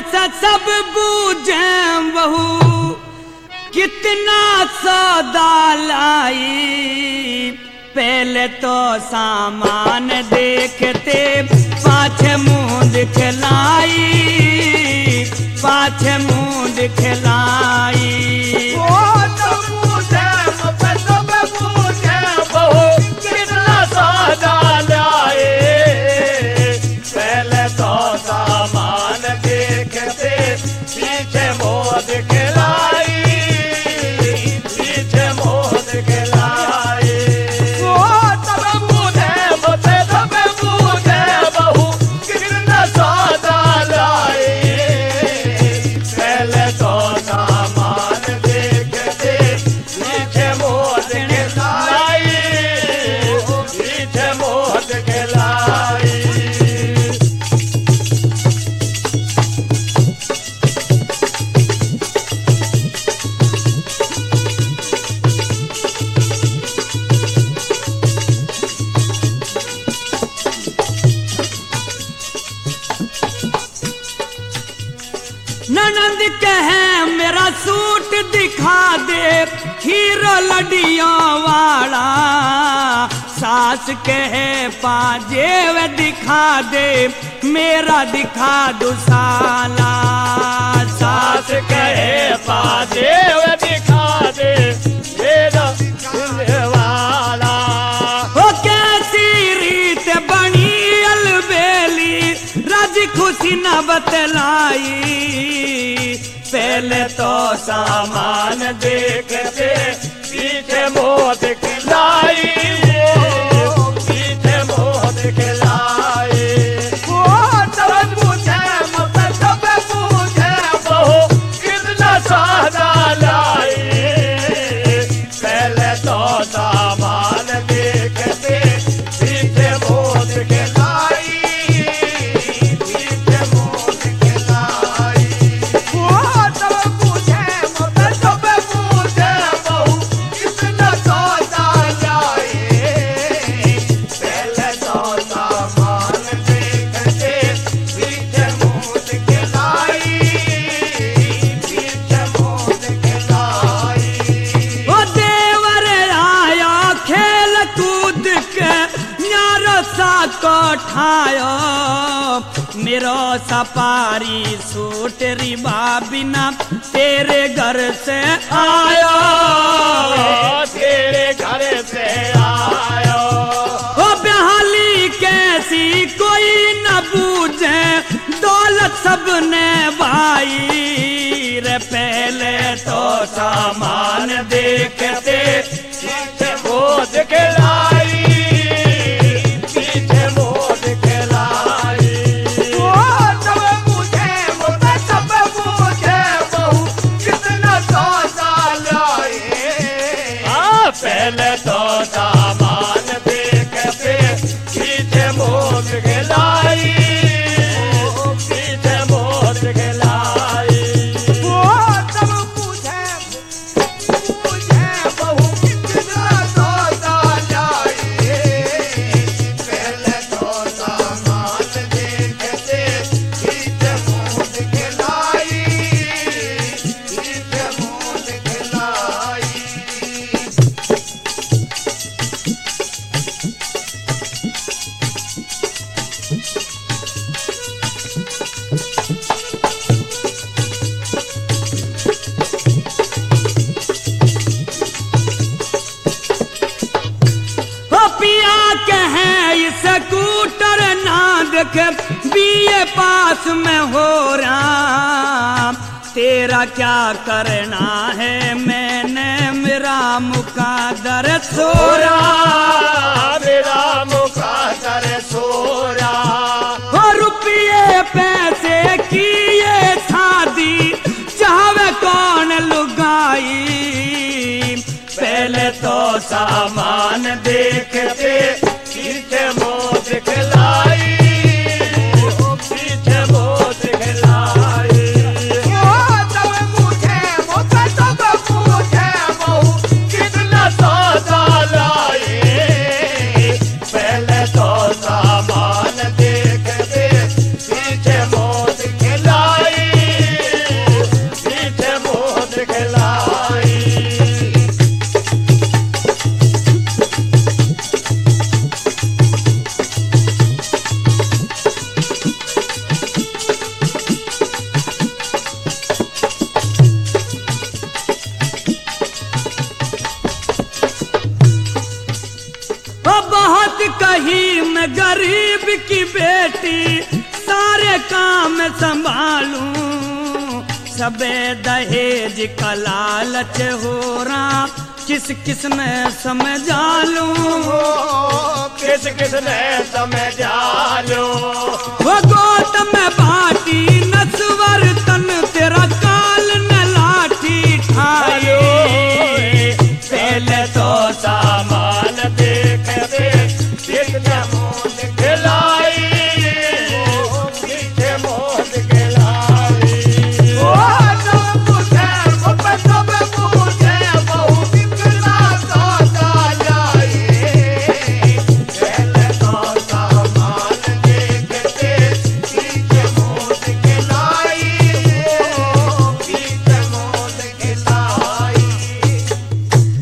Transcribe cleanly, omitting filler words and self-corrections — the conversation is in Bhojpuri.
से सब बूझे बहू कितना सौदा लाई। पहले तो सामान देखते पाछे मुंह दिखलाई, पाछे मुंह दिखलाई। कितना सौदा लाए, पहले तो सामान देखते पीछे मुंह दिखलाई, पीछे मुंह दिखलाई। बहू कितना सौदा लाए, पहले तो सामान देखते पीछे मुंह दिखलाई, पीछे मुंह दिखलाई। ननंद कहे मेरा सूट दिखा दे हीरो लड़ियों वाला। सास कहे पाजेब दिखा दे मेरा दिखा दुसाला। सास कहे पाजेब दिखा दे मेरा दिल वाला। हो कैसी रीत बनी अलबेली राजी खुशी न बतलाई। पहले तो सामान देखते पीछे मुंह दिखलाई, पीछे मुंह दिखलाई। सब पूछे बहू कितना सौदा लाए, पहले तो सामान देखते पीछे मुंह दिखलाई, पीछे मुंह दिखलाई। कोठायो मेरो सपारी सूट रिबा बिना तेरे घर से आयो, तेरे घर से आयो। ओ बेहाली कैसी कोई न बूझे दौलत सबने भाई रे। पहले तो सामान देखते पीछे मुंह दिखलाई, पहले तो सामान देखते पीछे मुंह दिखलाई, पीछे मुंह दिखलाई। बहू कितना सौदा लाए, पहले तो सामान देखते पीछे मुंह दिखलाई, पीछे मुंह दिखलाई। पिया कहे इस स्कूटर ना देख बीए पास में हो रहा। तेरा क्या करना है मैंने मेरा मुकादर सोरा, मेरा मुकादर सोरा। और रुपये पैसे की ये शादी चाहे कौन लुगाई। पहले तो सामान देखते पीछे मुंह दिखलाई, पीछे मुंह दिखलाई। बहू कितना सौदा लाए, पहले तो सामान देखते पीछे मुंह दिखलाई, की बेटी सारे काम संभालूं, सबे दहेज का लालच हो रहा, किस किस ने समझा लूं, किस किस ने समझा लो। वो गोद में बाटी नस्वर तन